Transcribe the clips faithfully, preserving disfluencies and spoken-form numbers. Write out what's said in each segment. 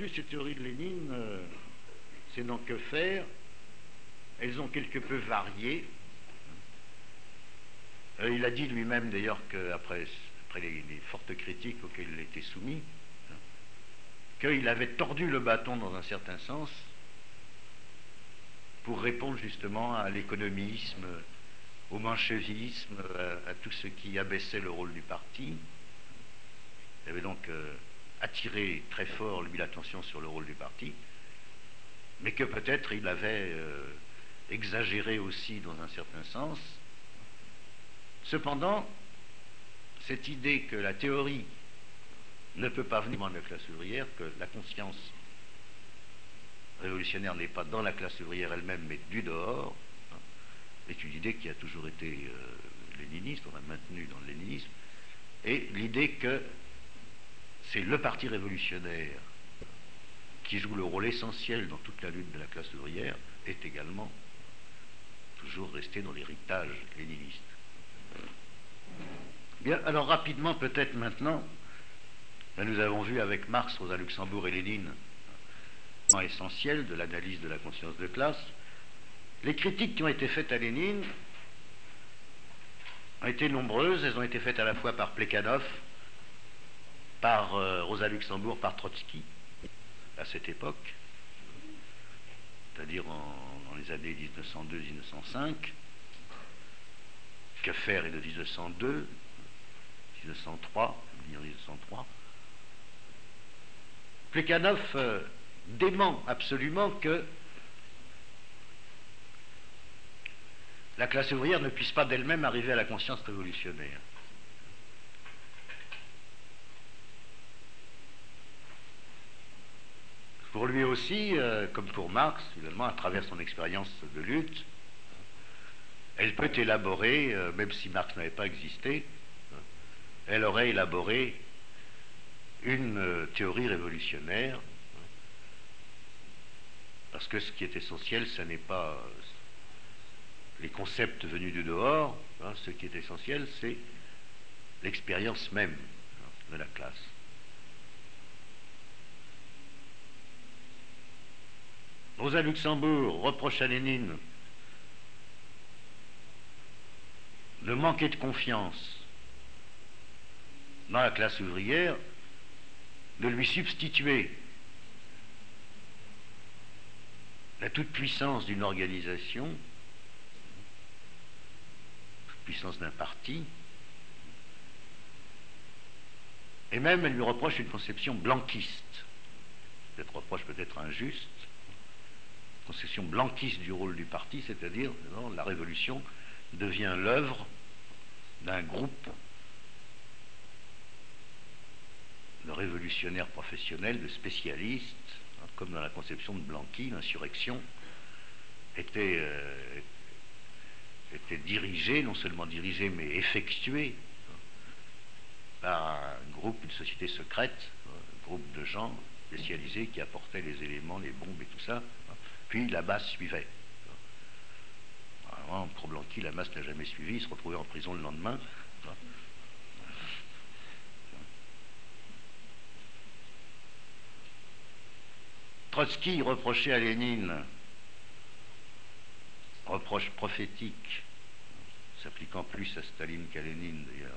plus, ces théories de Lénine, euh, c'est dans Que faire, elles ont quelque peu varié. Euh, il a dit lui-même d'ailleurs qu'après après les, les fortes critiques auxquelles il était soumis, hein, qu'il avait tordu le bâton dans un certain sens pour répondre justement à l'économisme, au manchevisme, à, à tout ce qui abaissait le rôle du parti. Il avait donc euh, attiré très fort, lui, l'attention sur le rôle du parti, mais que peut-être il avait euh, exagéré aussi dans un certain sens. Cependant, cette idée que la théorie ne peut pas venir de la classe ouvrière, que la conscience révolutionnaire n'est pas dans la classe ouvrière elle-même, mais du dehors, hein, est une idée qui a toujours été euh, léniniste, on a maintenu dans le léninisme, et l'idée que c'est le parti révolutionnaire qui joue le rôle essentiel dans toute la lutte de la classe ouvrière est également toujours resté dans l'héritage léniniste. Bien, alors rapidement peut-être maintenant, là, nous avons vu avec Marx, Rosa Luxembourg et Lénine essentiel de l'analyse de la conscience de classe. Les critiques qui ont été faites à Lénine ont été nombreuses, elles ont été faites à la fois par Plekhanov, par euh, Rosa Luxembourg, par Trotsky, à cette époque, c'est-à-dire en, dans les années mille neuf cent deux mille neuf cent cinq. Que faire est de mille neuf cent deux, mille neuf cent trois, mille neuf cent trois. Plekhanov euh, dément absolument que la classe ouvrière ne puisse pas d'elle-même arriver à la conscience révolutionnaire. Pour lui aussi, euh, comme pour Marx, finalement, à travers son expérience de lutte, elle peut élaborer, euh, même si Marx n'avait pas existé, elle aurait élaboré une euh, théorie révolutionnaire, parce que ce qui est essentiel, ce n'est pas euh, les concepts venus du dehors, hein, ce qui est essentiel, c'est l'expérience même hein, de la classe. Rosa Luxembourg reproche à Lénine de manquer de confiance dans la classe ouvrière, de lui substituer la toute-puissance d'une organisation, toute puissance d'un parti, et même elle lui reproche une conception blanquiste, cette reproche peut-être injuste, conception blanquiste du rôle du parti, c'est-à-dire non, la révolution devient l'œuvre d'un groupe de révolutionnaires professionnels, de spécialistes, hein, comme dans la conception de Blanqui, l'insurrection était, euh, était dirigée, non seulement dirigée, mais effectuée hein, par un groupe, une société secrète, un groupe de gens spécialisés qui apportaient les éléments, les bombes et tout ça, hein, puis la masse suivait. Alors, pour Blanqui, la masse n'a jamais suivi, il se retrouvait en prison le lendemain. Hein. Trotsky reprochait à Lénine, reproche prophétique, s'appliquant plus à Staline qu'à Lénine d'ailleurs,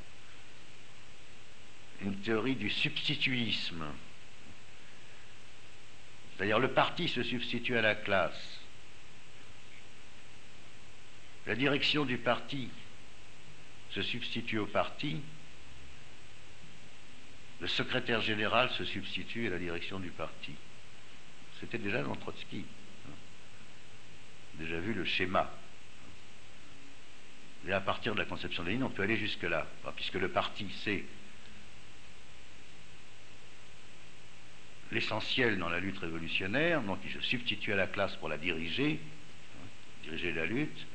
une théorie du substituisme. C'est-à-dire le parti se substitue à la classe, la direction du parti se substitue au parti, le secrétaire général se substitue à la direction du parti. C'était déjà dans Trotsky. Déjà vu le schéma. Et à partir de la conception de Lénine, on peut aller jusque-là, puisque le parti, c'est l'essentiel dans la lutte révolutionnaire, donc il se substitue à la classe pour la diriger, diriger la lutte.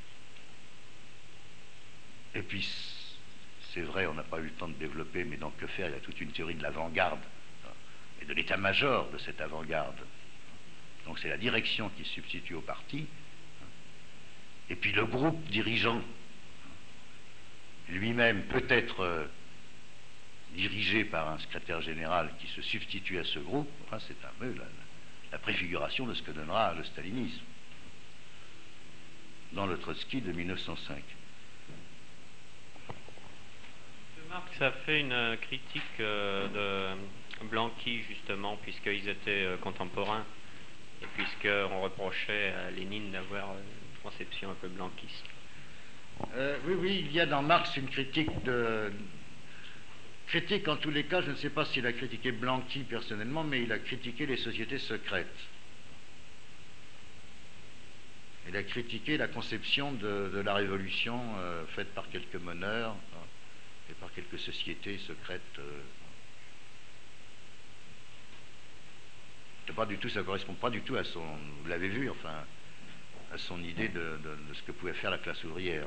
Et puis, c'est vrai, on n'a pas eu le temps de développer, mais dans Que faire, il y a toute une théorie de l'avant-garde et de l'état-major de cette avant-garde. Donc c'est la direction qui se substitue au parti, et puis le groupe dirigeant lui-même peut être euh, dirigé par un secrétaire général qui se substitue à ce groupe, enfin, c'est un peu la, la préfiguration de ce que donnera le stalinisme dans le Trotsky de mille neuf cent cinq. Marx a fait une critique euh, de Blanqui, justement, puisqu'ils étaient euh, contemporains, et puisqu'on reprochait à Lénine d'avoir une conception un peu blanquiste. Euh, oui, oui, il y a dans Marx une critique de... Critique, en tous les cas, je ne sais pas s'il a critiqué Blanqui personnellement, mais il a critiqué les sociétés secrètes. Il a critiqué la conception de, de la révolution euh, faite par quelques meneurs hein, et par quelques sociétés secrètes. Euh, pas du tout, ça ne correspond pas du tout à son, vous l'avez vu, enfin, à son idée de, de, de ce que pouvait faire la classe ouvrière.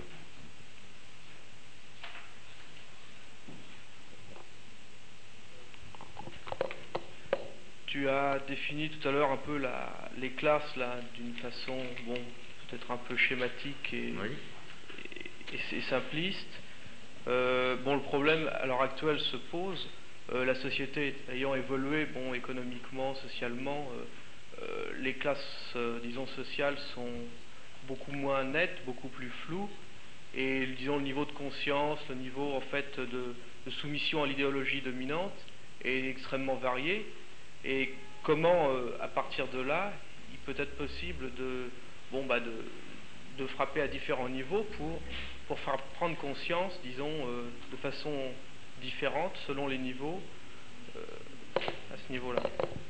Tu as défini tout à l'heure un peu la, les classes là d'une façon, bon, peut-être un peu schématique et, oui. et, et, et simpliste. Euh, bon, le problème à l'heure actuelle se pose. Euh, la société ayant évolué, bon, économiquement, socialement, euh, euh, les classes, euh, disons, sociales sont beaucoup moins nettes, beaucoup plus floues, et disons le niveau de conscience, le niveau en fait de, de soumission à l'idéologie dominante est extrêmement varié. Et comment, euh, à partir de là, il peut être possible de, bon, bah de, de frapper à différents niveaux pour, pour faire prendre conscience, disons, euh, de façon différente selon les niveaux, euh, à ce niveau-là.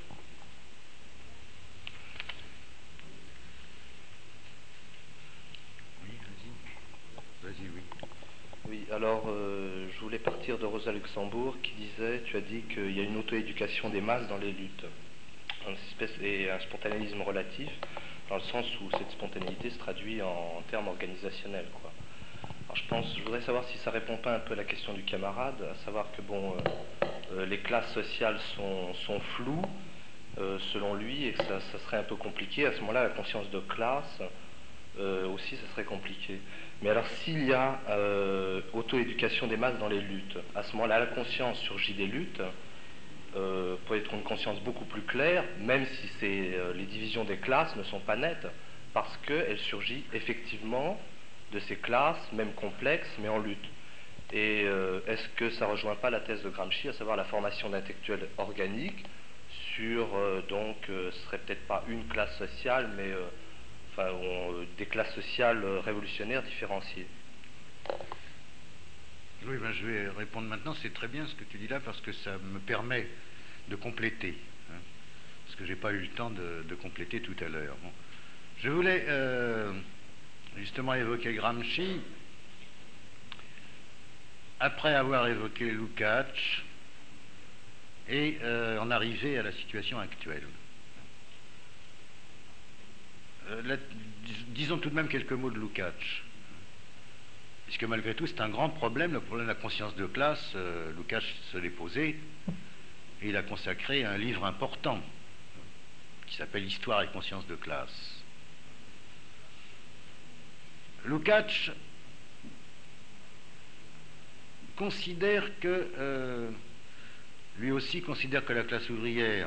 Oui, vas-y. Vas-y, oui. Oui, alors euh, je voulais partir de Rosa Luxembourg qui disait, tu as dit qu'il y a une auto-éducation des masses dans les luttes, une espèce, et un spontanéisme relatif, dans le sens où cette spontanéité se traduit en, en termes organisationnels, quoi. Alors je pense, je voudrais savoir si ça répond pas un peu à la question du camarade, à savoir que bon, euh, euh, les classes sociales sont, sont floues, euh, selon lui, et que ça, ça serait un peu compliqué. À ce moment-là, la conscience de classe, euh, aussi, ça serait compliqué. Mais alors, s'il y a euh, auto-éducation des masses dans les luttes, à ce moment-là, la conscience surgit des luttes, euh, peut être une conscience beaucoup plus claire, même si c'est, euh, les divisions des classes ne sont pas nettes, parce qu'elle surgit effectivement de ces classes, même complexes, mais en lutte. Et euh, est-ce que ça ne rejoint pas la thèse de Gramsci, à savoir la formation d'intellectuels organiques sur, euh, donc, euh, ce serait peut-être pas une classe sociale, mais euh, enfin, on, euh, des classes sociales euh, révolutionnaires différenciées? Oui, ben, je vais répondre maintenant. C'est très bien ce que tu dis là parce que ça me permet de compléter, hein, parce que j'ai pas eu le temps de, de compléter tout à l'heure. Bon. Je voulais euh, justement évoquer Gramsci après avoir évoqué Lukács et euh, en arriver à la situation actuelle. Euh, là, dis, disons tout de même quelques mots de Lukács. Puisque malgré tout, c'est un grand problème, le problème de la conscience de classe. Euh, Lukács se l'est posé, et il a consacré un livre important, qui s'appelle Histoire et conscience de classe. Lukács considère que, euh, lui aussi considère que la classe ouvrière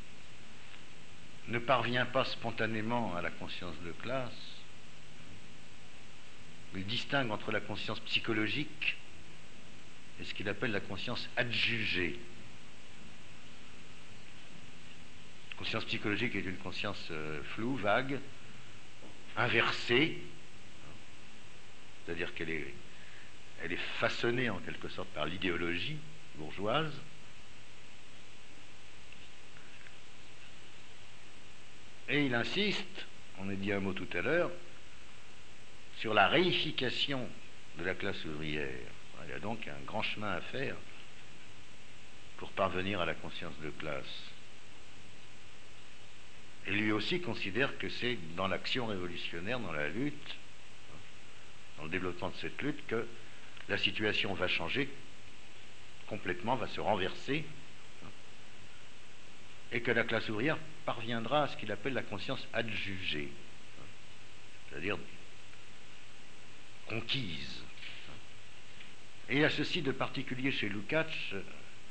ne parvient pas spontanément à la conscience de classe. Il distingue entre la conscience psychologique et ce qu'il appelle la conscience adjugée. La conscience psychologique est une conscience euh, floue, vague, inversée, c'est-à-dire qu'elle est, elle est façonnée en quelque sorte par l'idéologie bourgeoise. Et il insiste, on a dit un mot tout à l'heure, sur la réification de la classe ouvrière. Il y a donc un grand chemin à faire pour parvenir à la conscience de classe. Et lui aussi considère que c'est dans l'action révolutionnaire, dans la lutte, dans le développement de cette lutte, que la situation va changer complètement, va se renverser, et que la classe ouvrière parviendra à ce qu'il appelle la conscience adjugée, c'est-à-dire conquise. Et il y a ceci de particulier chez Lukács,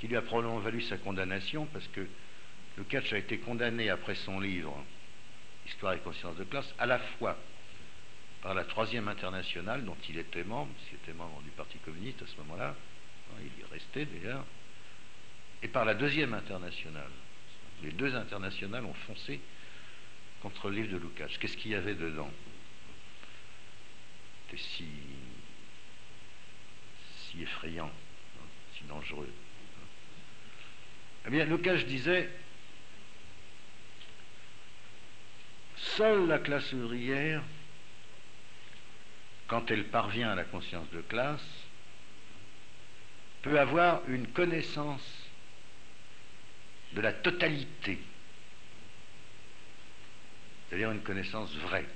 qui lui a probablement valu sa condamnation, parce que Lukács a été condamné après son livre Histoire et conscience de classe, à la fois par la troisième internationale, dont il était membre, il était membre du Parti communiste à ce moment-là, il y est resté d'ailleurs, et par la deuxième internationale. Les deux internationales ont foncé contre le livre de Lukács. Qu'est-ce qu'il y avait dedans? C'était si, si effrayant, si dangereux. Eh bien, Lukács disait: seule la classe ouvrière, quand elle parvient à la conscience de classe, peut avoir une connaissance de la totalité, c'est-à-dire une connaissance vraie.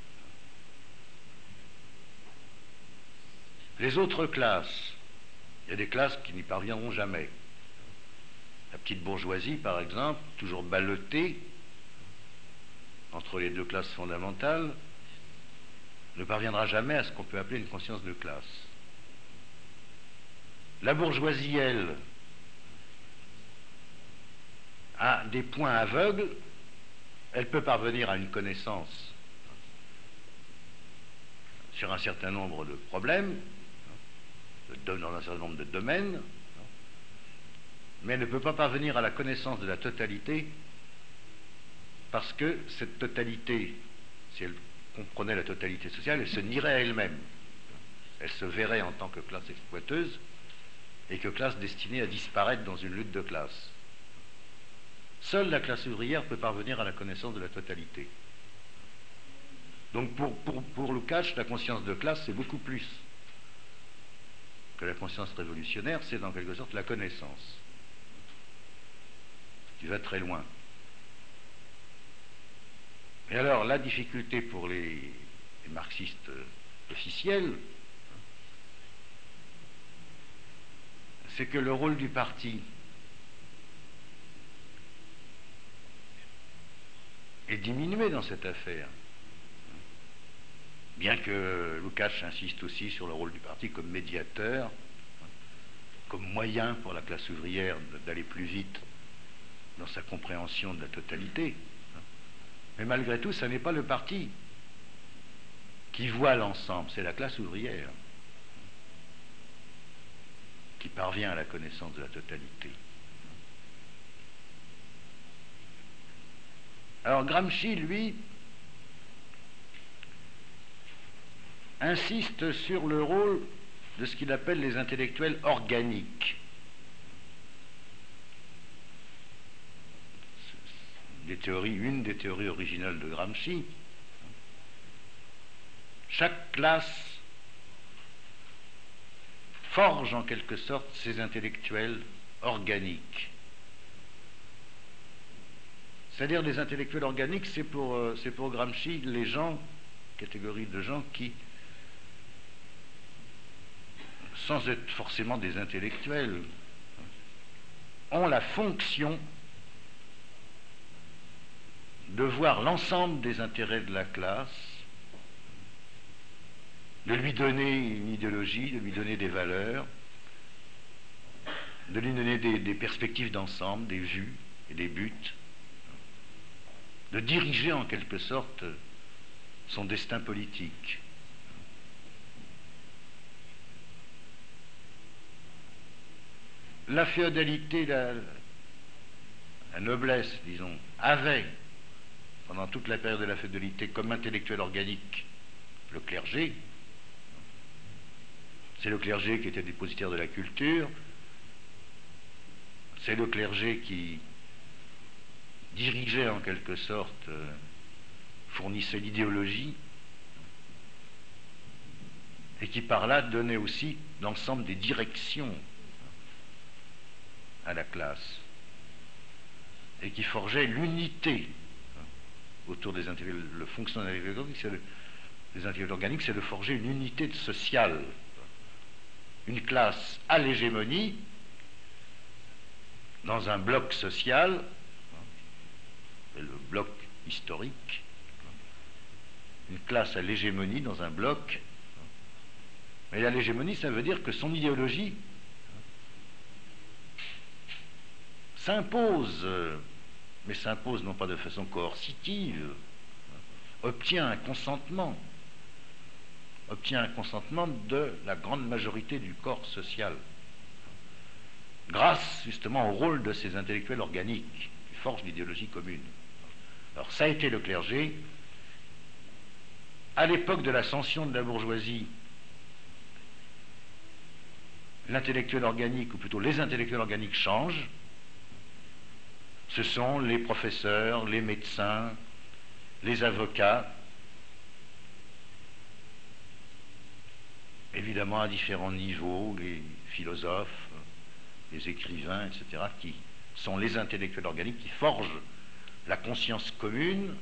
Les autres classes, il y a des classes qui n'y parviendront jamais. La petite bourgeoisie, par exemple, toujours ballottée entre les deux classes fondamentales, ne parviendra jamais à ce qu'on peut appeler une conscience de classe. La bourgeoisie, elle, a des points aveugles, elle peut parvenir à une connaissance sur un certain nombre de problèmes, dans un certain nombre de domaines, mais elle ne peut pas parvenir à la connaissance de la totalité, parce que cette totalité, si elle comprenait la totalité sociale, elle se nierait à elle-même. Elle se verrait en tant que classe exploiteuse et que classe destinée à disparaître dans une lutte de classe. Seule la classe ouvrière peut parvenir à la connaissance de la totalité. Donc pour, pour, pour Lukács, la conscience de classe, c'est beaucoup plus que la conscience révolutionnaire, c'est en quelque sorte la connaissance, qui va très loin. Et alors, la difficulté pour les, les marxistes officiels, c'est que le rôle du parti est diminué dans cette affaire. Bien que Lukács insiste aussi sur le rôle du parti comme médiateur, comme moyen pour la classe ouvrière d'aller plus vite dans sa compréhension de la totalité. Mais malgré tout, ce n'est pas le parti qui voit l'ensemble, c'est la classe ouvrière qui parvient à la connaissance de la totalité. Alors Gramsci, lui, insiste sur le rôle de ce qu'il appelle les intellectuels organiques. Des théories, une des théories originales de Gramsci. Chaque classe forge en quelque sorte ses intellectuels organiques. C'est-à-dire les intellectuels organiques, c'est pour, euh, c'est pour Gramsci les gens, catégorie de gens qui, sans être forcément des intellectuels, ont la fonction de voir l'ensemble des intérêts de la classe, de lui donner une idéologie, de lui donner des valeurs, de lui donner des, des perspectives d'ensemble, des vues et des buts, de diriger en quelque sorte son destin politique. La féodalité, la, la noblesse, disons, avait, pendant toute la période de la féodalité, comme intellectuel organique, le clergé. C'est le clergé qui était dépositaire de la culture, c'est le clergé qui dirigeait en quelque sorte, euh, fournissait l'idéologie, et qui par là donnait aussi l'ensemble des directions à la classe, et qui forgeait l'unité autour des intellectuels. Le fonctionnement des intellectuels organiques, c'est de forger une unité sociale, une classe à l'hégémonie dans un bloc social, le bloc historique, une classe à l'hégémonie dans un bloc. Mais à l'hégémonie, ça veut dire que son idéologie s'impose, mais s'impose non pas de façon coercitive, obtient un consentement, obtient un consentement de la grande majorité du corps social, grâce justement au rôle de ces intellectuels organiques qui forgent l'idéologie commune. Alors ça a été le clergé. À l'époque de l'ascension de la bourgeoisie, l'intellectuel organique, ou plutôt les intellectuels organiques changent. Ce sont les professeurs, les médecins, les avocats, évidemment à différents niveaux, les philosophes, les écrivains, et cetera, qui sont les intellectuels organiques qui forgent la conscience commune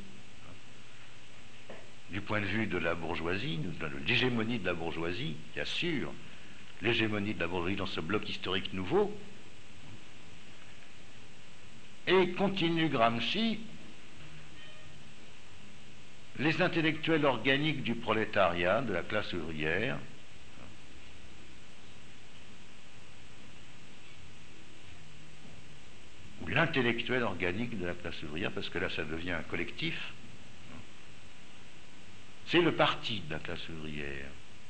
du point de vue de la bourgeoisie, de l'hégémonie de la bourgeoisie, qui assure l'hégémonie de la bourgeoisie dans ce bloc historique nouveau. Et continue Gramsci, les intellectuels organiques du prolétariat, de la classe ouvrière, ou l'intellectuel organique de la classe ouvrière, parce que là ça devient un collectif, c'est le parti de la classe ouvrière.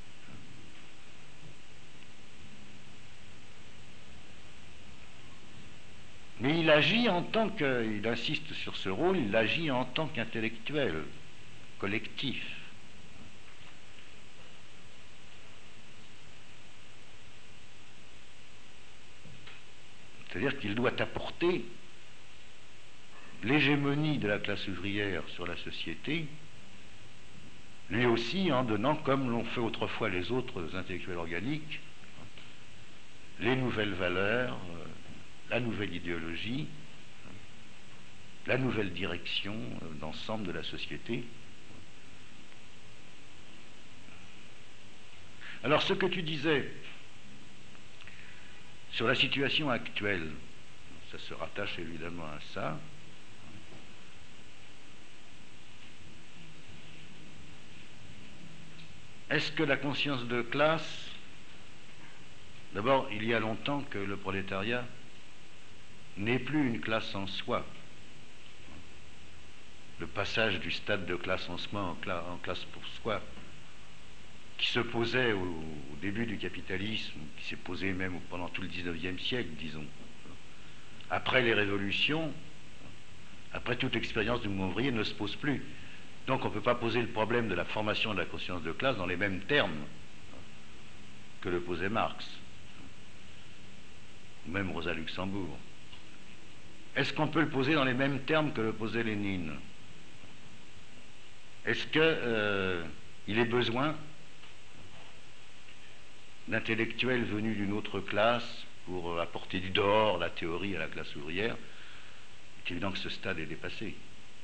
Mais il agit en tant que, il insiste sur ce rôle, il agit en tant qu'intellectuel, collectif. C'est-à-dire qu'il doit apporter l'hégémonie de la classe ouvrière sur la société, lui aussi en donnant, comme l'ont fait autrefois les autres intellectuels organiques, les nouvelles valeurs, la nouvelle idéologie, la nouvelle direction d'ensemble de la société. Alors ce que tu disais sur la situation actuelle, ça se rattache évidemment à ça. Est-ce que la conscience de classe, d'abord, il y a longtemps que le prolétariat n'est plus une classe en soi. Le passage du stade de classe en soi en, cla en classe pour soi, qui se posait au, au début du capitalisme, qui s'est posé même pendant tout le dix-neuvième siècle, disons. Après les révolutions, après toute expérience du mouvement ouvrier, ne se pose plus. Donc on ne peut pas poser le problème de la formation de la conscience de classe dans les mêmes termes que le posait Marx, ou même Rosa Luxembourg. Est-ce qu'on peut le poser dans les mêmes termes que le posait Lénine? Est-ce qu'il euh, est besoin d'intellectuels venus d'une autre classe pour apporter du dehors la théorie à la classe ouvrière? Il est évident que ce stade est dépassé.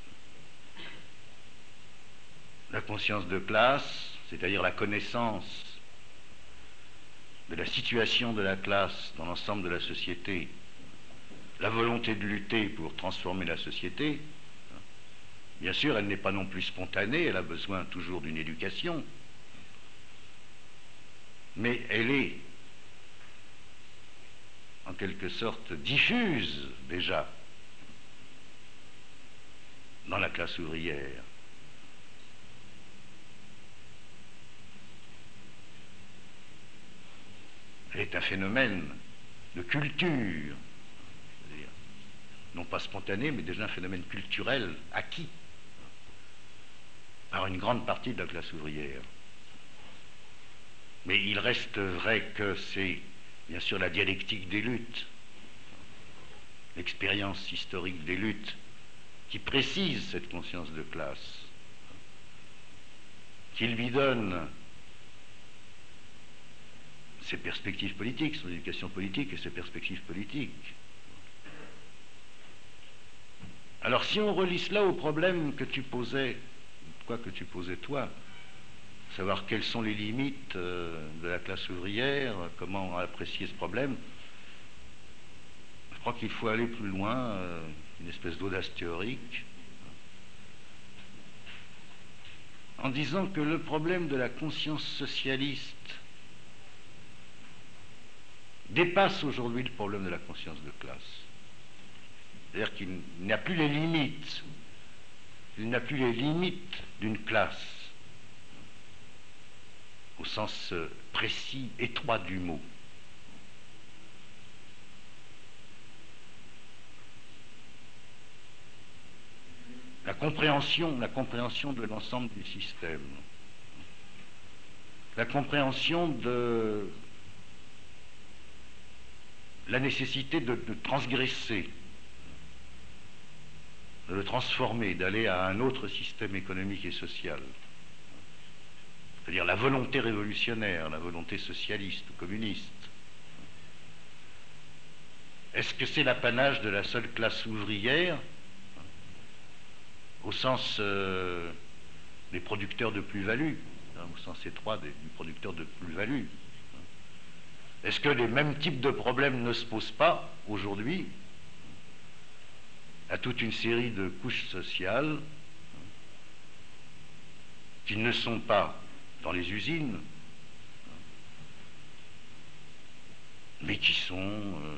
La conscience de classe, c'est-à-dire la connaissance de la situation de la classe dans l'ensemble de la société, la volonté de lutter pour transformer la société, bien sûr, elle n'est pas non plus spontanée, elle a besoin toujours d'une éducation, mais elle est en quelque sorte diffuse déjà dans la classe ouvrière. Elle est un phénomène de culture, c'est-à-dire non pas spontané, mais déjà un phénomène culturel acquis par une grande partie de la classe ouvrière. Mais il reste vrai que c'est bien sûr la dialectique des luttes, l'expérience historique des luttes, qui précise cette conscience de classe, qui lui donne ses perspectives politiques, son éducation politique et ses perspectives politiques. Alors si on relie cela au problème que tu posais, quoi que tu posais toi, savoir quelles sont les limites euh, de la classe ouvrière, comment apprécier ce problème, je crois qu'il faut aller plus loin, euh, une espèce d'audace théorique, en disant que le problème de la conscience socialiste dépasse aujourd'hui le problème de la conscience de classe. C'est-à-dire qu'il n'a plus les limites, il n'a plus les limites d'une classe, au sens précis, étroit du mot. La compréhension, la compréhension de l'ensemble du système, la compréhension de la nécessité de, de transgresser, de le transformer, d'aller à un autre système économique et social. C'est-à-dire la volonté révolutionnaire, la volonté socialiste ou communiste. Est-ce que c'est l'apanage de la seule classe ouvrière, au sens euh, des producteurs de plus-value, hein, au sens étroit des, du producteur de plus-value? Est-ce que les mêmes types de problèmes ne se posent pas aujourd'hui à toute une série de couches sociales qui ne sont pas dans les usines, mais qui sont euh,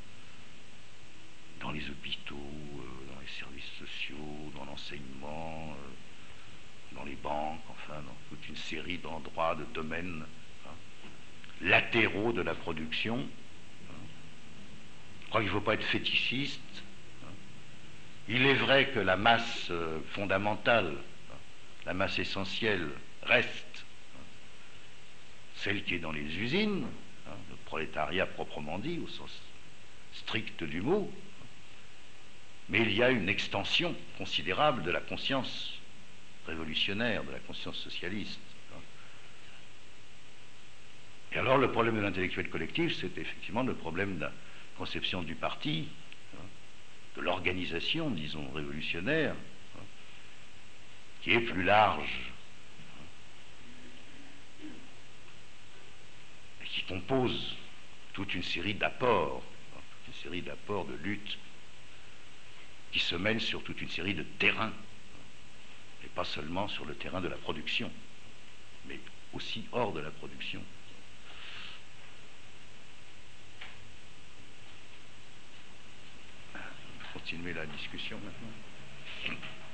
dans les hôpitaux, euh, dans les services sociaux, dans l'enseignement, euh, dans les banques, enfin dans toute une série d'endroits, de domaines hein, latéraux de la production. Hein. Je crois qu'il ne faut pas être fétichiste. Hein. Il est vrai que la masse euh, fondamentale, hein, la masse essentielle, reste hein, celle qui est dans les usines, hein, le prolétariat proprement dit, au sens strict du mot. Mais il y a une extension considérable de la conscience révolutionnaire, de la conscience socialiste. Et alors le problème de l'intellectuel collectif, c'est effectivement le problème de la conception du parti, de l'organisation, disons, révolutionnaire, qui est plus large, et qui compose toute une série d'apports, toute une série d'apports de lutte, qui se mènent sur toute une série de terrains, et pas seulement sur le terrain de la production, mais aussi hors de la production. On va continuer la discussion maintenant.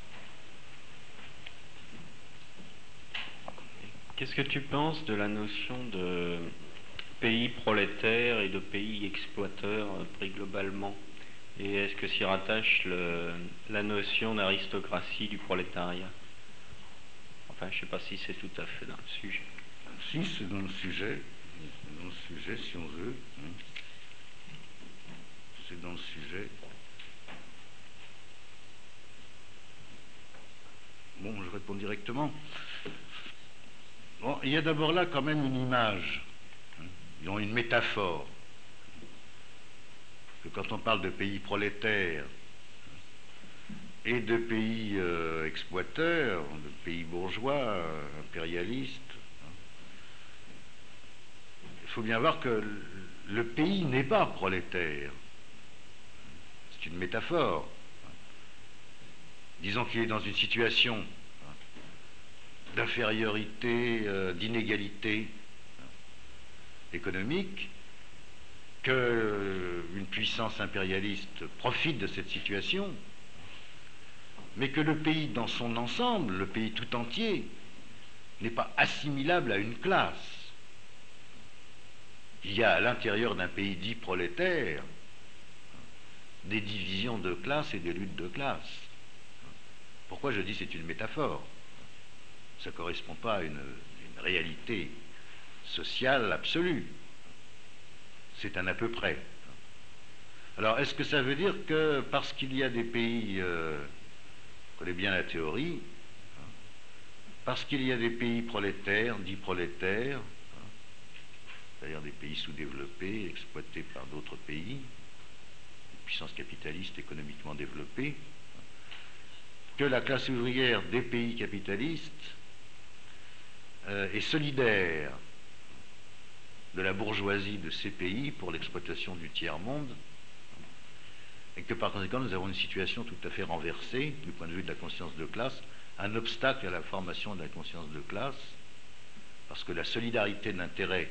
Qu'est-ce que tu penses de la notion de pays prolétaire et de pays exploiteurs pris globalement? Et est-ce que s'y rattache le, la notion d'aristocratie du prolétariat? Enfin, je ne sais pas si c'est tout à fait dans le sujet. Si, c'est dans le sujet. C'est dans le sujet, si on veut. C'est dans le sujet. Bon, je réponds directement. Bon, il y a d'abord là quand même une image, disons une métaphore. Que quand on parle de pays prolétaires et de pays euh, exploiteurs, de pays bourgeois, euh, impérialistes, hein, il faut bien voir que le pays n'est pas prolétaire. C'est une métaphore. Disons qu'il est dans une situation hein, d'infériorité, euh, d'inégalité hein, économique, qu'une puissance impérialiste profite de cette situation, mais que le pays dans son ensemble, le pays tout entier, n'est pas assimilable à une classe. Il y a à l'intérieur d'un pays dit prolétaire des divisions de classe et des luttes de classe. Pourquoi je dis c'est une métaphore? Ça ne correspond pas à une, une réalité sociale absolue. C'est un à peu près. Alors, est-ce que ça veut dire que parce qu'il y a des pays, euh, on connaît bien la théorie, hein, parce qu'il y a des pays prolétaires, dits prolétaires, hein, c'est-à-dire des pays sous-développés, exploités par d'autres pays, des puissances capitalistes économiquement développées, hein, que la classe ouvrière des pays capitalistes euh, est solidaire de la bourgeoisie de ces pays pour l'exploitation du tiers-monde, et que par conséquent nous avons une situation tout à fait renversée du point de vue de la conscience de classe, un obstacle à la formation de la conscience de classe, parce que la solidarité d'intérêt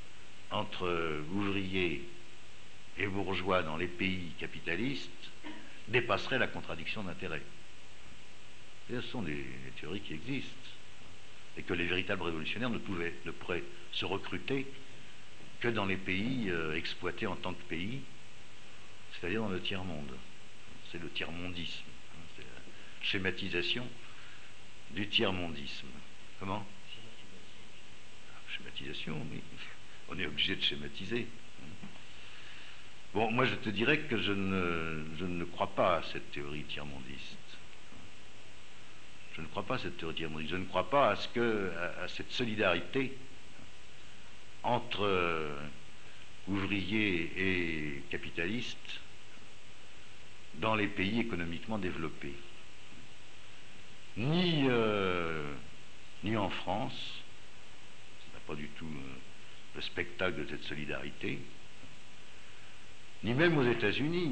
entre ouvriers et bourgeois dans les pays capitalistes dépasserait la contradiction d'intérêts. Ce sont des, des théories qui existent. Et que les véritables révolutionnaires ne pouvaient, ne pourraient se recruter que dans les pays euh, exploités en tant que pays, c'est-à-dire dans le tiers-monde. C'est le tiers-mondisme. Hein, c'est la schématisation du tiers-mondisme. Comment? Schématisation, oui. On est obligé de schématiser. Bon, moi je te dirais que je ne, je ne crois pas à cette théorie tiers-mondiste. Je ne crois pas à cette théorie tiers-mondiste. Je ne crois pas à, ce que, à, à cette solidarité entre euh, ouvriers et capitalistes dans les pays économiquement développés. Ni, euh, ni en France, ce n'est pas du tout euh, le spectacle de cette solidarité, ni même aux États-Unis.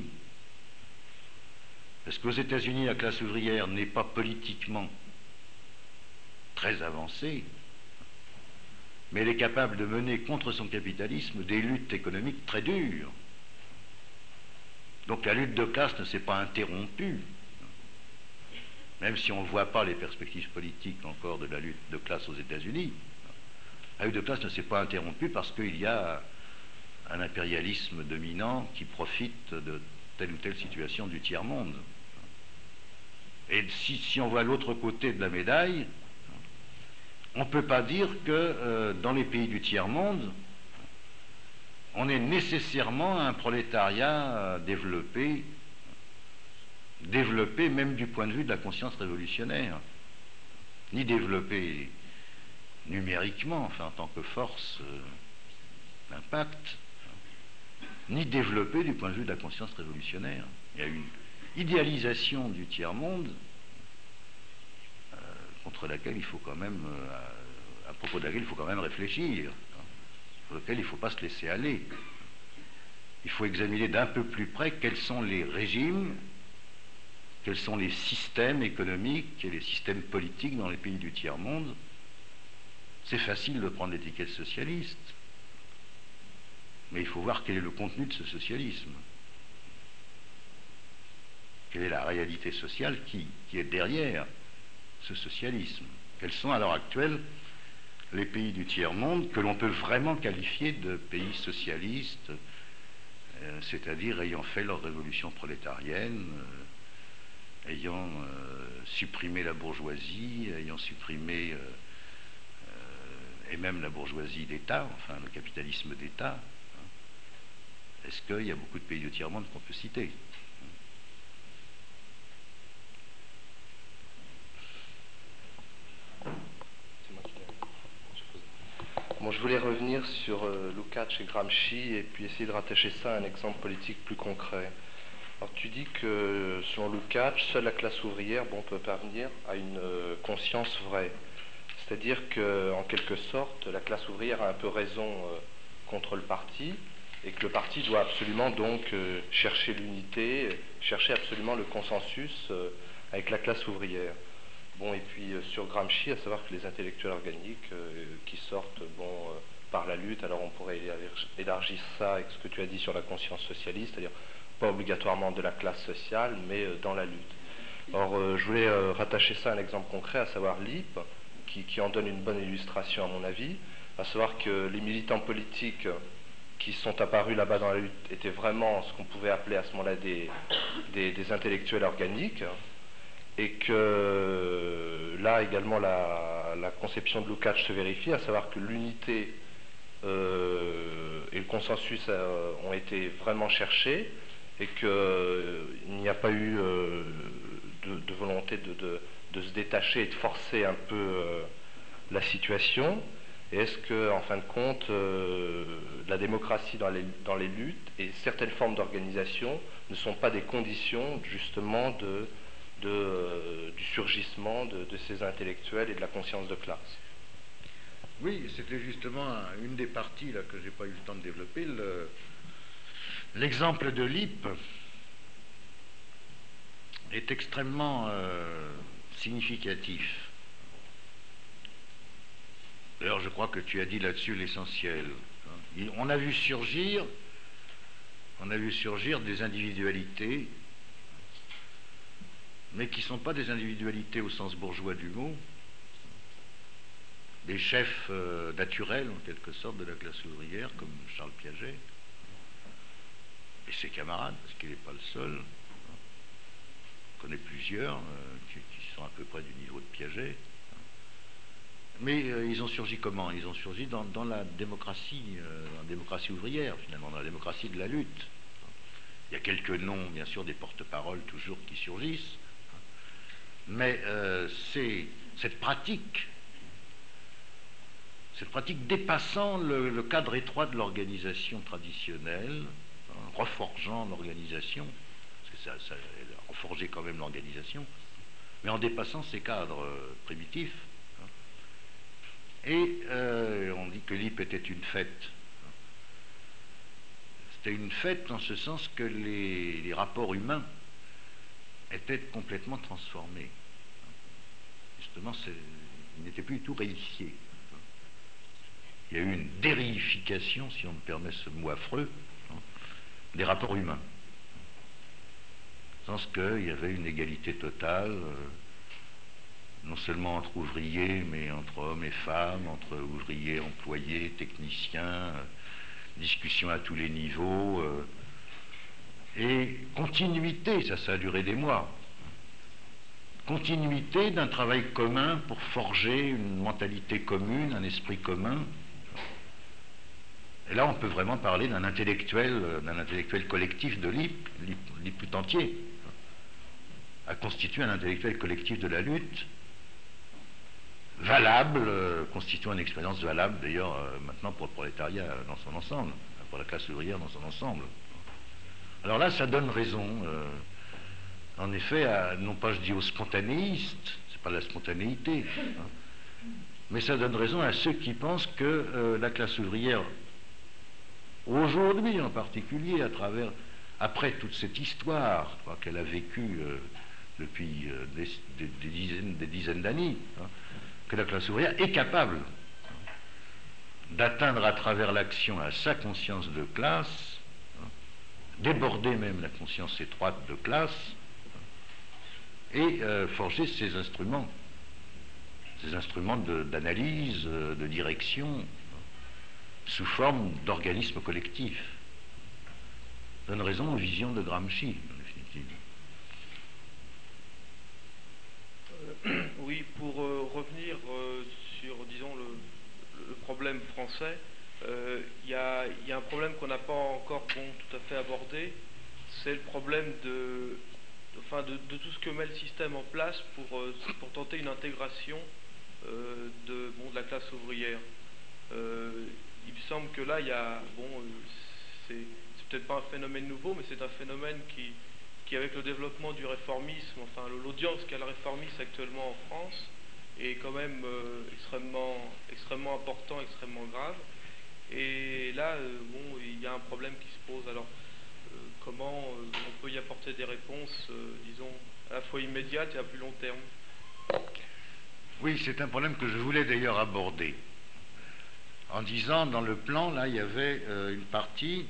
Parce qu'aux États-Unis, la classe ouvrière n'est pas politiquement très avancée, mais elle est capable de mener contre son capitalisme des luttes économiques très dures. Donc la lutte de classe ne s'est pas interrompue, même si on ne voit pas les perspectives politiques encore de la lutte de classe aux États-Unis. La lutte de classe ne s'est pas interrompue parce qu'il y a un impérialisme dominant qui profite de telle ou telle situation du tiers-monde. Et si, si on voit l'autre côté de la médaille, on ne peut pas dire que euh, dans les pays du tiers-monde, on est nécessairement un prolétariat développé, développé même du point de vue de la conscience révolutionnaire, ni développé numériquement, enfin en tant que force euh, d'impact, ni développé du point de vue de la conscience révolutionnaire. Il y a une idéalisation du tiers-monde euh, contre laquelle il faut quand même, euh, à, à propos de laquelle il faut quand même réfléchir, hein, pour laquelle il ne faut pas se laisser aller. Il faut examiner d'un peu plus près quels sont les régimes, quels sont les systèmes économiques et les systèmes politiques dans les pays du tiers-monde. C'est facile de prendre l'étiquette socialiste, mais il faut voir quel est le contenu de ce socialisme. Quelle est la réalité sociale qui, qui est derrière ce socialisme? Quels sont à l'heure actuelle les pays du tiers-monde que l'on peut vraiment qualifier de pays socialistes, euh, c'est-à-dire ayant fait leur révolution prolétarienne, euh, ayant euh, supprimé la bourgeoisie, ayant supprimé, euh, euh, et même la bourgeoisie d'État, enfin le capitalisme d'État. Est-ce qu'il y a beaucoup de pays du tiers-monde qu'on peut citer? Bon, je voulais revenir sur euh, Lukács et Gramsci et puis essayer de rattacher ça à un exemple politique plus concret. Alors tu dis que selon Lukács, seule la classe ouvrière bon, peut parvenir à une euh, conscience vraie. C'est-à-dire qu'en quelque sorte, la classe ouvrière a un peu raison euh, contre le parti, et que le parti doit absolument donc euh, chercher l'unité, chercher absolument le consensus euh, avec la classe ouvrière. Bon, et puis euh, sur Gramsci, à savoir que les intellectuels organiques euh, qui sortent bon, euh, par la lutte, alors on pourrait élargir ça avec ce que tu as dit sur la conscience socialiste, c'est-à-dire pas obligatoirement de la classe sociale, mais euh, dans la lutte. Or, euh, je voulais euh, rattacher ça à un exemple concret, à savoir l'I P, qui, qui en donne une bonne illustration à mon avis, à savoir que les militants politiques qui sont apparus là-bas dans la lutte étaient vraiment ce qu'on pouvait appeler à ce moment-là des, des, des intellectuels organiques, et que là également la, la conception de Lukács se vérifie, à savoir que l'unité euh, et le consensus euh, ont été vraiment cherchés, et qu'il euh, n'y a pas eu euh, de, de volonté de, de, de se détacher et de forcer un peu euh, la situation. Et est-ce que, en fin de compte, euh, la démocratie dans les, dans les luttes et certaines formes d'organisation ne sont pas des conditions justement de, de, euh, du surgissement de, de ces intellectuels et de la conscience de classe? Oui, c'était justement une des parties là, que je n'ai pas eu le temps de développer. Le, l'exemple de l'I P est extrêmement euh, significatif. D'ailleurs, je crois que tu as dit là-dessus l'essentiel. On a vu surgir, on a vu surgir des individualités mais qui ne sont pas des individualités au sens bourgeois du mot, des chefs euh, naturels, en quelque sorte, de la classe ouvrière, comme Charles Piaget, et ses camarades, parce qu'il n'est pas le seul. On connaît plusieurs euh, qui, qui sont à peu près du niveau de Piaget. Mais euh, ils ont surgi comment? Ils ont surgi dans, dans la démocratie, euh, dans la démocratie ouvrière, finalement, dans la démocratie de la lutte. Il y a quelques noms, bien sûr, des porte-paroles toujours qui surgissent, mais euh, c'est cette pratique, cette pratique dépassant le, le cadre étroit de l'organisation traditionnelle, hein, reforgeant l'organisation, parce que ça, ça a reforgé quand même l'organisation, mais en dépassant ces cadres euh, primitifs. Hein. Et euh, on dit que l'I P était une fête. C'était une fête dans ce sens que les, les rapports humains étaient complètement transformés. Justement, ils n'étaient plus du tout réifiés. Il y a eu une déréification, si on me permet ce mot affreux, des rapports humains. Dans le sens qu'il y avait une égalité totale, euh, non seulement entre ouvriers, mais entre hommes et femmes, entre ouvriers, employés, techniciens, euh, discussions à tous les niveaux, euh, et continuité, ça, ça a duré des mois. Continuité d'un travail commun pour forger une mentalité commune, un esprit commun. Et là, on peut vraiment parler d'un intellectuel, d'un intellectuel collectif de l'I P, l'I P tout entier, a constitué un intellectuel collectif de la lutte, valable, euh, constituant une expérience valable, d'ailleurs, euh, maintenant pour le prolétariat dans son ensemble, pour la classe ouvrière dans son ensemble. Alors là, ça donne raison, euh, en effet, à, non pas je dis aux spontanéistes, c'est pas de la spontanéité, hein, mais ça donne raison à ceux qui pensent que euh, la classe ouvrière, aujourd'hui en particulier, à travers, après toute cette histoire qu'elle a vécue euh, depuis euh, des, des, des dizaines, des dizaines d'années, hein, que la classe ouvrière est capable d'atteindre à travers l'action à sa conscience de classe, hein, déborder même la conscience étroite de classe, et euh, forger ses instruments, ses instruments d'analyse, de, de direction, sous forme d'organismes collectifs. Donne raison aux visions de Gramsci, en définitive. Euh, oui, pour euh, revenir euh, sur, disons, le, le problème français, il euh, y, y a un problème qu'on n'a pas encore bon, tout à fait abordé, c'est le problème de... Enfin, de, de tout ce que met le système en place pour, euh, pour tenter une intégration euh, de, bon, de la classe ouvrière. Euh, il me semble que là, il y a, bon, euh, c'est peut-être pas un phénomène nouveau, mais c'est un phénomène qui, qui, avec le développement du réformisme, enfin l'audience qu'a le réformisme actuellement en France, est quand même euh, extrêmement, extrêmement important, extrêmement grave. Et là, euh, bon, il y a un problème qui se pose. Alors, Euh, comment euh, on peut y apporter des réponses, euh, disons, à la fois immédiates et à plus long terme? Oui, c'est un problème que je voulais d'ailleurs aborder. En disant, dans le plan, là, il y avait euh, une partie,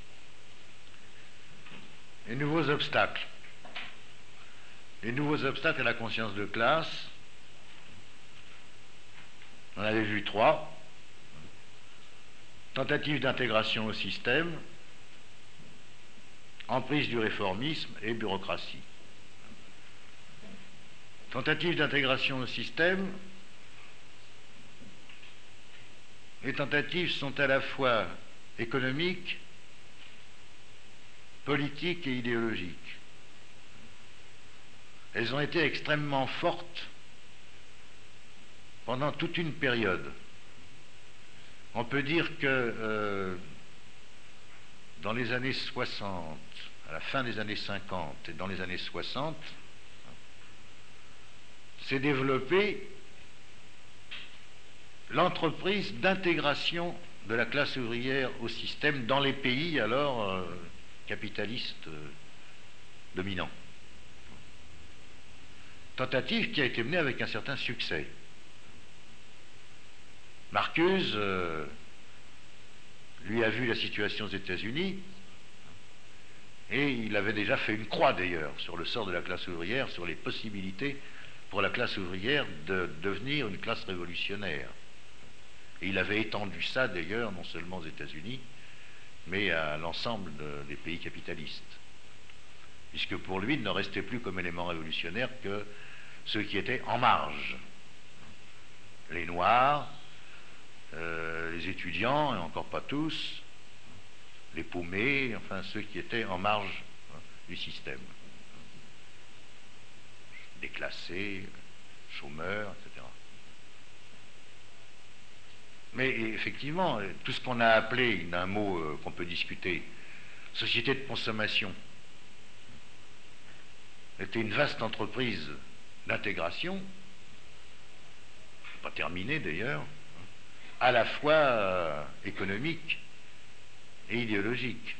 les nouveaux obstacles. Les nouveaux obstacles à la conscience de classe, on avait vu trois. Tentative d'intégration au système, emprise du réformisme et bureaucratie. Tentative d'intégration au système, les tentatives sont à la fois économiques, politiques et idéologiques. Elles ont été extrêmement fortes pendant toute une période. On peut dire que euh, dans les années soixante, à la fin des années cinquante et dans les années soixante, s'est développée l'entreprise d'intégration de la classe ouvrière au système dans les pays alors euh, capitalistes euh, dominants. Tentative qui a été menée avec un certain succès. Marcuse euh, lui a vu la situation aux États-Unis Et il avait déjà fait une croix d'ailleurs sur le sort de la classe ouvrière, sur les possibilités pour la classe ouvrière de devenir une classe révolutionnaire. Et il avait étendu ça d'ailleurs non seulement aux États-Unis, mais à l'ensemble de, des pays capitalistes. Puisque pour lui, il ne restait plus comme élément révolutionnaire que ceux qui étaient en marge. Les Noirs, euh, les étudiants, et encore pas tous, les paumés, enfin ceux qui étaient en marge hein, du système. Déclassés, chômeurs, et cetera. Mais effectivement, tout ce qu'on a appelé, d'un mot euh, qu'on peut discuter, société de consommation, était une vaste entreprise d'intégration, pas terminée d'ailleurs, à la fois euh, économique et idéologique.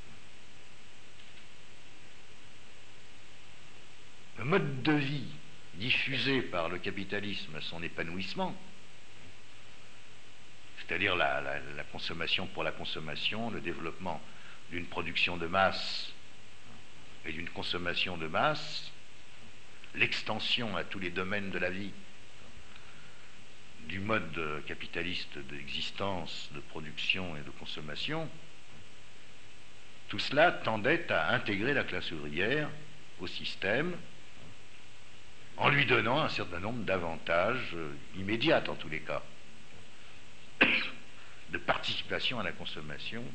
Le mode de vie diffusé par le capitalisme à son épanouissement, c'est-à-dire la, la, la consommation pour la consommation, le développement d'une production de masse et d'une consommation de masse, l'extension à tous les domaines de la vie du mode capitaliste d'existence, de production et de consommation, tout cela tendait à intégrer la classe ouvrière au système en lui donnant un certain nombre d'avantages euh, immédiats en tous les cas, de participation à la consommation,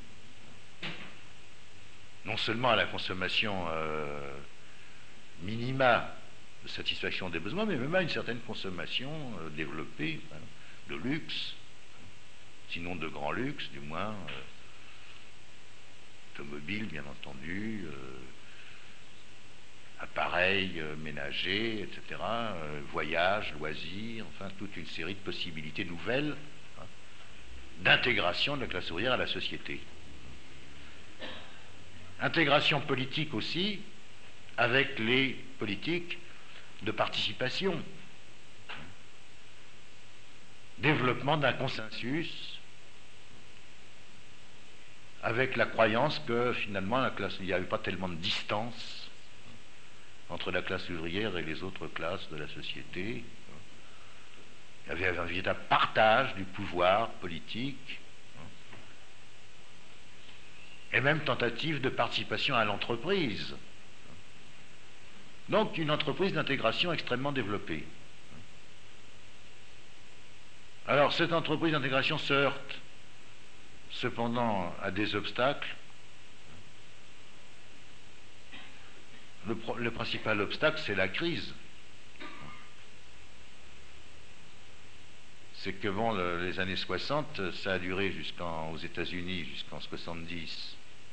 non seulement à la consommation euh, minima de satisfaction des besoins, mais même à une certaine consommation euh, développée, hein, de luxe, sinon de grand luxe, du moins euh, automobile, bien entendu, euh, appareils euh, ménagers, et cetera, euh, voyages, loisirs, enfin toute une série de possibilités nouvelles hein, d'intégration de la classe ouvrière à la société. Intégration politique aussi, avec les politiques de participation. Développement d'un consensus avec la croyance que finalement la classe, il n'y avait pas tellement de distance entre la classe ouvrière et les autres classes de la société. Il y avait un véritable partage du pouvoir politique et même tentative de participation à l'entreprise. Donc une entreprise d'intégration extrêmement développée. Alors cette entreprise d'intégration se heurte cependant à des obstacles. Le, le principal obstacle, c'est la crise. C'est que bon, le, les années soixante, ça a duré jusqu'en aux États-Unis jusqu'en soixante-dix.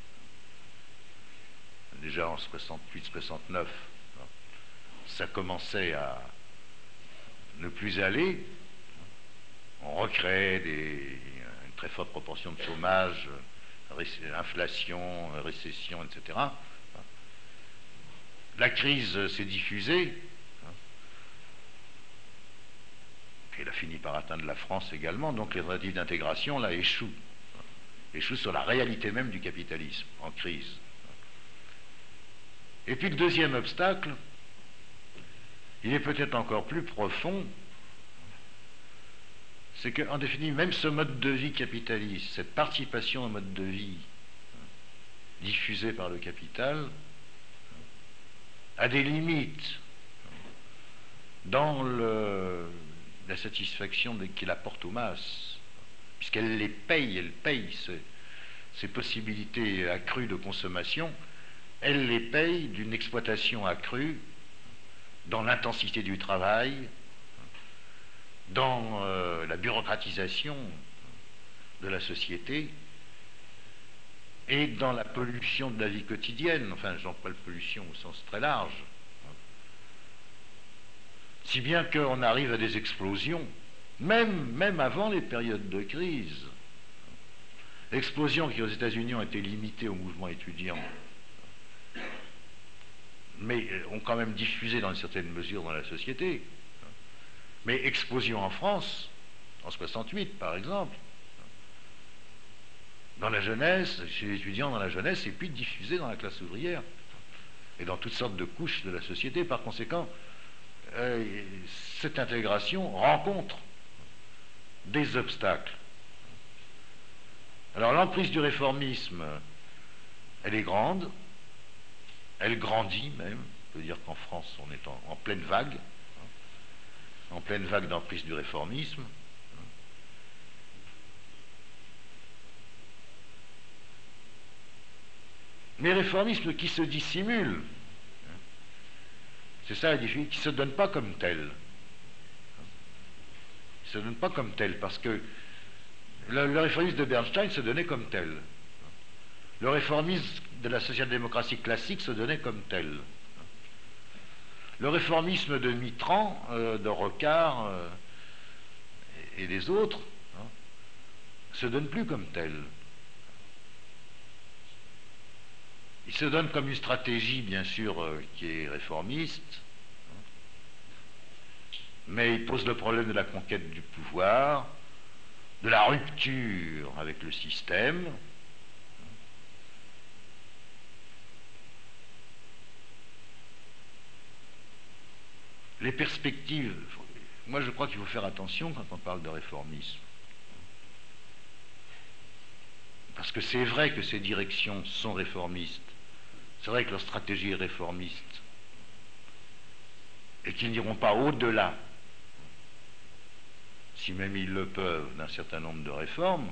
Déjà en soixante-huit soixante-neuf, ça commençait à ne plus aller. On recréait des, une très forte proportion de chômage, inflation, récession, et cetera. La crise s'est diffusée, et elle a fini par atteindre la France également, donc les tentatives d'intégration là échouent, échouent sur la réalité même du capitalisme en crise. Et puis le deuxième obstacle, il est peut-être encore plus profond, c'est qu'en définitive, même ce mode de vie capitaliste, cette participation au mode de vie diffusée par le capital, a des limites dans le, la satisfaction qu'il apporte aux masses, puisqu'elle les paye, elle paye ces, ces possibilités accrues de consommation, elle les paye d'une exploitation accrue dans l'intensité du travail, dans euh, la bureaucratisation de la société et dans la pollution de la vie quotidienne, enfin j'emploie la pollution au sens très large, si bien qu'on arrive à des explosions, même, même avant les périodes de crise. Explosions qui aux États-Unis ont été limitées au mouvement étudiant, mais ont quand même diffusé dans une certaine mesure dans la société. Mais explosion en France, en soixante-huit par exemple, dans la jeunesse, chez les étudiants dans la jeunesse, et puis diffusée dans la classe ouvrière et dans toutes sortes de couches de la société. Par conséquent, euh, cette intégration rencontre des obstacles. Alors l'emprise du réformisme, elle est grande, elle grandit même. On peut dire qu'en France, on est en, en pleine vague, en pleine vague d'emprise du réformisme. Mais réformisme qui se dissimule, c'est ça la difficulté, qui ne se donne pas comme tel. Il ne se donne pas comme tel, parce que le, le réformisme de Bernstein se donnait comme tel. Le réformisme de la social-démocratie classique se donnait comme tel. Le réformisme de Mitterrand, euh, de Rocard euh, et, et des autres, hein, se donne plus comme tel. Il se donne comme une stratégie, bien sûr, euh, qui est réformiste, mais il pose le problème de la conquête du pouvoir, de la rupture avec le système. Les perspectives, moi je crois qu'il faut faire attention quand on parle de réformisme. Parce que c'est vrai que ces directions sont réformistes, c'est vrai que leur stratégie est réformiste, et qu'ils n'iront pas au-delà, si même ils le peuvent, d'un certain nombre de réformes,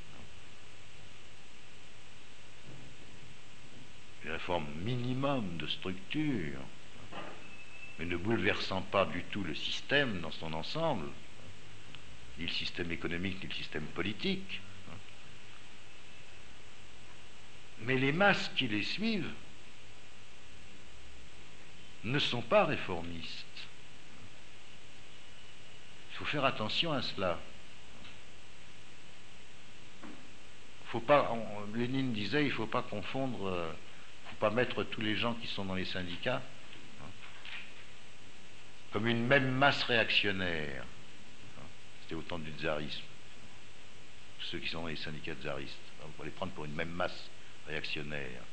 des réformes minimum de structure, mais ne bouleversant pas du tout le système dans son ensemble, ni le système économique, ni le système politique. Mais les masses qui les suivent ne sont pas réformistes. Il faut faire attention à cela. Faut pas, on, Lénine disait, il ne faut pas confondre, il euh, ne faut pas mettre tous les gens qui sont dans les syndicats hein, comme une même masse réactionnaire. Hein, c'était au temps du tsarisme. Ceux qui sont dans les syndicats tsaristes. On va les prendre pour une même masse réactionnaire.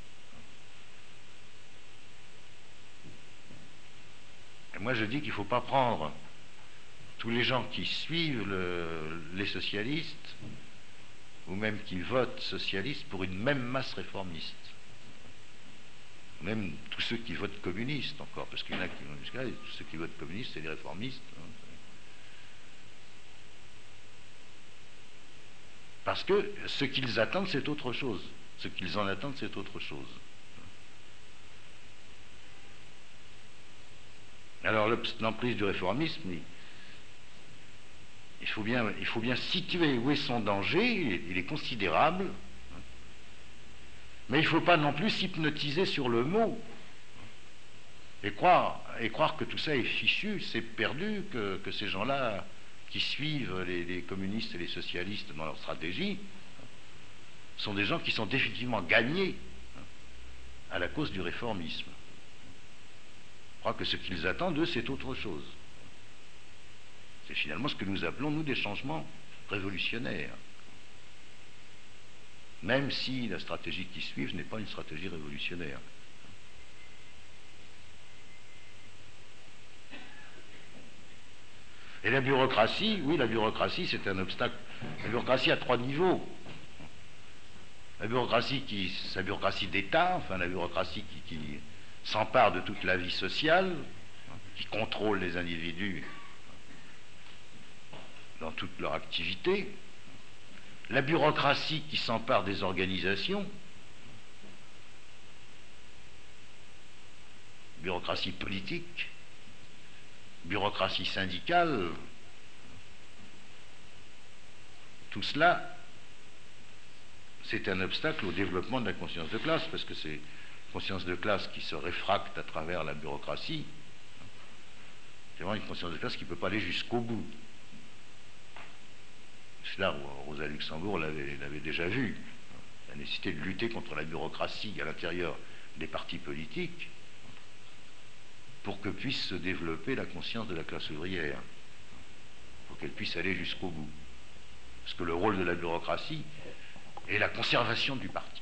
Et moi je dis qu'il ne faut pas prendre tous les gens qui suivent le, les socialistes ou même qui votent socialistes pour une même masse réformiste. Même tous ceux qui votent communistes encore, parce qu'il y en a qui vont jusqu'à là, tous ceux qui votent communistes, c'est des réformistes. Hein. Parce que ce qu'ils attendent, c'est autre chose. Ce qu'ils en attendent, c'est autre chose. Alors l'emprise du réformisme, il, il, faut bien, il faut bien situer où est son danger, il est, il est considérable, mais il ne faut pas non plus s'hypnotiser sur le mot et croire, et croire que tout ça est fichu, c'est perdu, que, que ces gens-là qui suivent les, les communistes et les socialistes dans leur stratégie sont des gens qui sont définitivement gagnés à la cause du réformisme. Je crois que ce qu'ils attendent, eux, c'est autre chose. C'est finalement ce que nous appelons, nous, des changements révolutionnaires. Même si la stratégie qu'ils suivent n'est pas une stratégie révolutionnaire. Et la bureaucratie, oui, la bureaucratie, c'est un obstacle. La bureaucratie à trois niveaux. La bureaucratie qui, sa bureaucratie d'État, enfin la bureaucratie qui, qui s'empare de toute la vie sociale, qui contrôle les individus dans toute leur activité. La bureaucratie qui s'empare des organisations, bureaucratie politique, bureaucratie syndicale, tout cela, c'est un obstacle au développement de la conscience de classe, parce que c'est une conscience de classe qui se réfracte à travers la bureaucratie. C'est vraiment une conscience de classe qui ne peut pas aller jusqu'au bout. Cela, Rosa Luxembourg l'avait déjà vu. La nécessité de lutter contre la bureaucratie à l'intérieur des partis politiques pour que puisse se développer la conscience de la classe ouvrière, pour qu'elle puisse aller jusqu'au bout. Parce que le rôle de la bureaucratie, et la conservation du parti.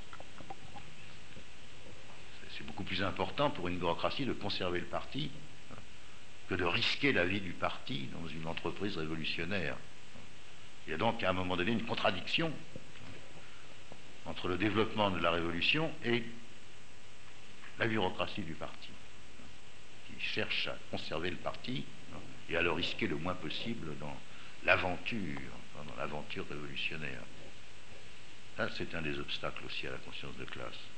C'est beaucoup plus important pour une bureaucratie de conserver le parti que de risquer la vie du parti dans une entreprise révolutionnaire. Il y a donc à un moment donné une contradiction entre le développement de la révolution et la bureaucratie du parti, qui cherche à conserver le parti et à le risquer le moins possible dans l'aventure, dans l'aventure révolutionnaire. Là, c'est un des obstacles aussi à la conscience de classe.